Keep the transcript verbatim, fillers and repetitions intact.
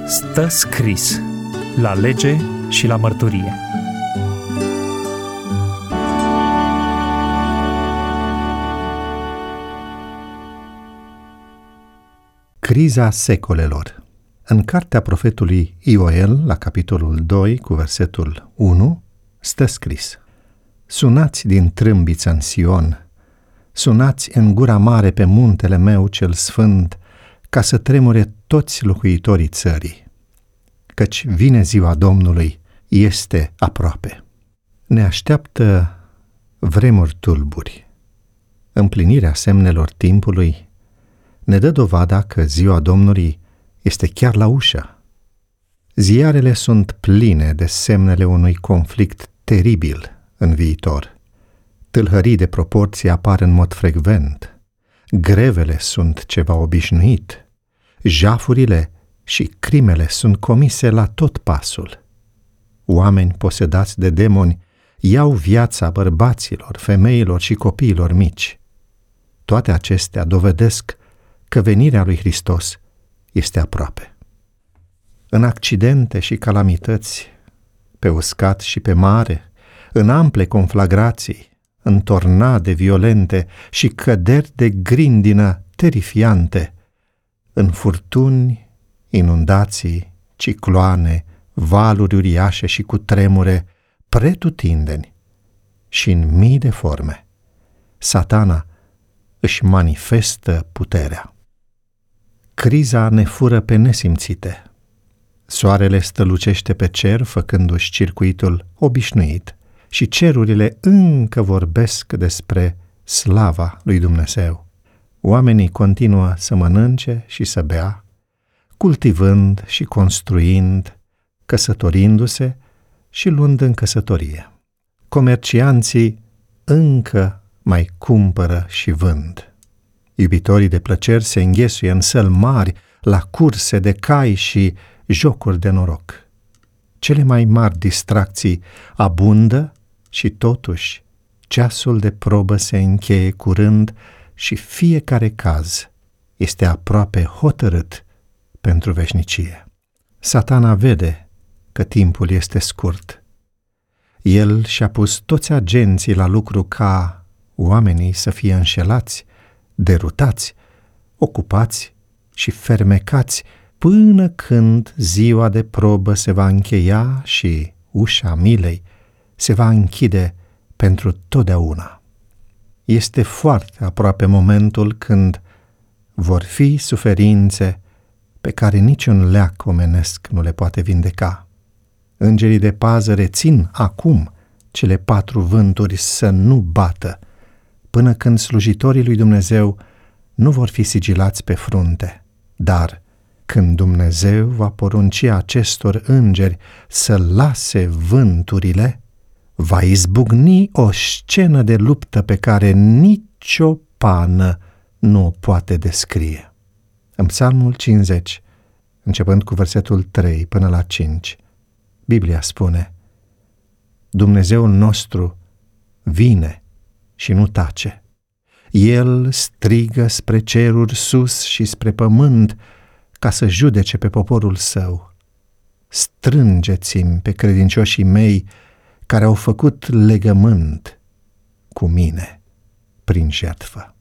Stă scris la lege și la mărturie. Criza secolelor. În cartea profetului Ioel, la capitolul doi, cu versetul unu, stă scris: Sunați din trâmbiță în Sion, sunați în gura mare pe muntele meu cel sfânt, ca să tremure toți locuitorii țării, căci vine ziua Domnului, este aproape. Ne așteaptă vremuri tulburi. Împlinirea semnelor timpului ne dă dovada că ziua Domnului este chiar la ușă. Ziarele sunt pline de semnele unui conflict teribil în viitor. Tâlhării de proporții apar în mod frecvent. Grevele sunt ceva obișnuit. Jafurile și crimele sunt comise la tot pasul. Oameni posedați de demoni iau viața bărbaților, femeilor și copiilor mici. Toate acestea dovedesc că venirea lui Hristos este aproape. În accidente și calamități, pe uscat și pe mare, în ample conflagrații, în tornade violente și căderi de grindină terifiante, în furtuni, inundații, cicloane, valuri uriașe și cutremure, pretutindeni și în mii de forme, Satana își manifestă puterea. Criza ne fură pe nesimțite. Soarele strălucește pe cer, făcându-și circuitul obișnuit, și cerurile încă vorbesc despre slava lui Dumnezeu. Oamenii continuă să mănânce și să bea, cultivând și construind, căsătorindu-se și luând în căsătorie. Comercianții încă mai cumpără și vând. Iubitorii de plăceri se înghesuie în săli mari la curse de cai și jocuri de noroc. Cele mai mari distracții abundă și totuși ceasul de probă se încheie curând și fiecare caz este aproape hotărât pentru veșnicie. Satana vede că timpul este scurt. El și-a pus toți agenții la lucru ca oamenii să fie înșelați, derutați, ocupați și fermecați până când ziua de probă se va încheia și ușa milei se va închide pentru totdeauna. Este foarte aproape momentul când vor fi suferințe pe care niciun leac omenesc nu le poate vindeca. Îngerii de pază rețin acum cele patru vânturi să nu bată, până când slujitorii lui Dumnezeu nu vor fi sigilați pe frunte. Dar când Dumnezeu va porunci acestor îngeri să lase vânturile, va izbucni o scenă de luptă pe care nicio pană nu o poate descrie. În Psalmul cincizeci, începând cu versetul trei până la cinci, Biblia spune: Dumnezeul nostru vine și nu tace. El strigă spre ceruri sus și spre pământ ca să judece pe poporul său. Strângeți-mi pe credincioșii mei care au făcut legământ cu mine prin jertfă.